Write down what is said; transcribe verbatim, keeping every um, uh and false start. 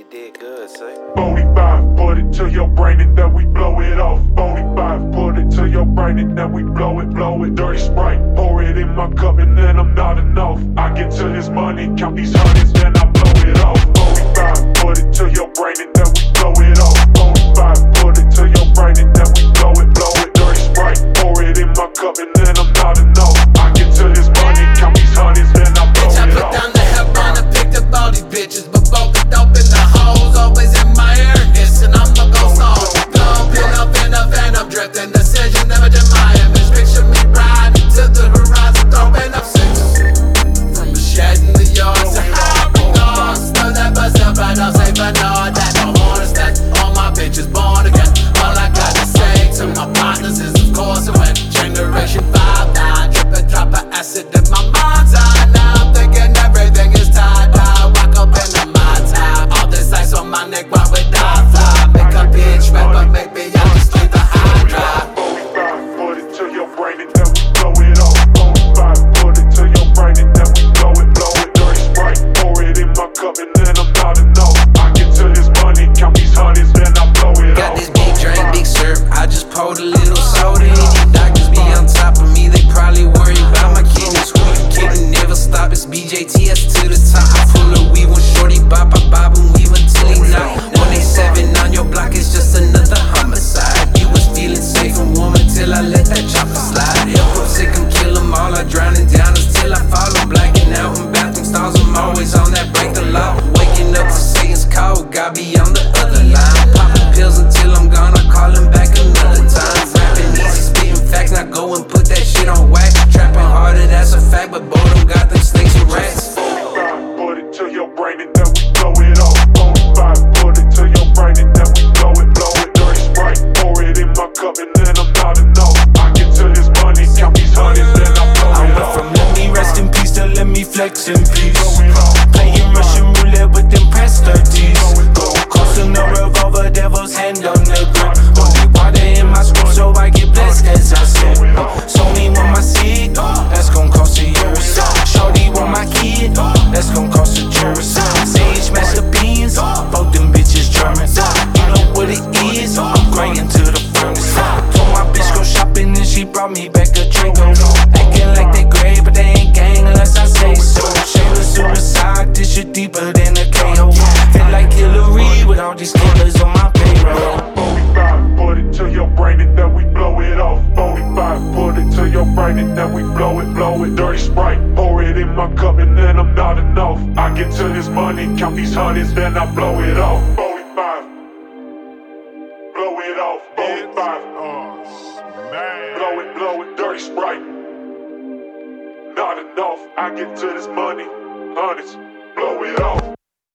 did good, say. forty-five, put it to your brain and then we blow it off. forty-five, put it to your brain and then we blow it, blow it. Dirty Sprite, pour it in my cup and then I'm not enough. I get to this money, count these hundreds, then I blow it off. forty-five, put it to your brain and then we blow it off. forty-five, put it to your brain and then we blow it, blow it. Dirty Sprite, pour it in my cup and then I'm not enough. I get to this money, count these hundreds, then I blow Bitch, I it put off. down the heroin and picked up all these bitches, but both the dope and the hoes always in my ear. Listen, I'ma go slow. Don't pick up in the van, I'm drifting. Decision never to my image. Picture me riding to the horizon, throwing up sixes. From a shed in the yard to high regards. Throw that bus up right off, say but no, that don't want us. That all my bitches born again. All I gotta say to my partners is of course it went. Generation five, now drip and drop of acid in my mind's eye. Now I'm thinking everything is tied down. Walk up in the my time. All this ice on my neck, why would I fly? Make a bitch rap, but maybe I just leave the high drive. forty-five, put it to your brain and then we blow it off. forty-five, put it to your brain and then we blow it, blow it. Dirty Sprite, pour it in my cup and then I'm not enough. I get to this money, count these hundreds, then I blow it Got off. this big drink, big syrup. I just poured a little soda in. These doctors be on top of me, they probably worry about my kidneys. Who you kidding? Never stop. It's B J T S to the top. I pull a weave when shorty bop, I bob and weave until he knock. one eighty-seven on your block is just another homicide. You was feeling safe and warm until I let that chopper slide. Help him sick and kill them all. I drowning down until I fall. I'm blacking out in bathroom stalls. I'm always on that break the law. Waking up to Satan's call. God be on the other line. Popping pills until I'm gone. I call him back another time. Rapping easy, spitting facts. Now go and put that shit on wax. Trapping harder, that's a fact. But boredom got them snakes and rats. forty-five, put it to your brain and then we blow it off. forty-five, put it to your brain and then we blow it, blow it. Dirty Sprite, pour it in my cup and then I'm not enough. I get to this money, count these hundreds, then I blow I it went off. from let me rest in peace to let me flex in peace. Blow it off. Playing Russian roulette with them press thirties. Go crossing the revolver, devil's hand on the grip. Only water in my script so I get blessed as I sip. Sony want my seed, that's gon' cost a year. Shorty want my kid, that's gon' cost a jury. Sage master beans, both them bitches German. You know what it is, I'm grinding to the furnace. Told my bitch go shopping and she brought me back a Draco. Acting like they great, but they ain't gang unless I say so. Shameless suicide, this shit deeper than a K O. Feel like Hillary with all these killers on my payroll. forty-five, put it to your brain and then we blow it off. forty-five, put it to your brain and then we blow it, blow it. Dirty Sprite, pour it in my cup and then I'm not enough. I get to this money, count these hundreds, then I blow it off. forty-five, blow it off. forty-five, blow it, blow it. Dirty Sprite, not enough. I get to this money, hundreds, blow it off.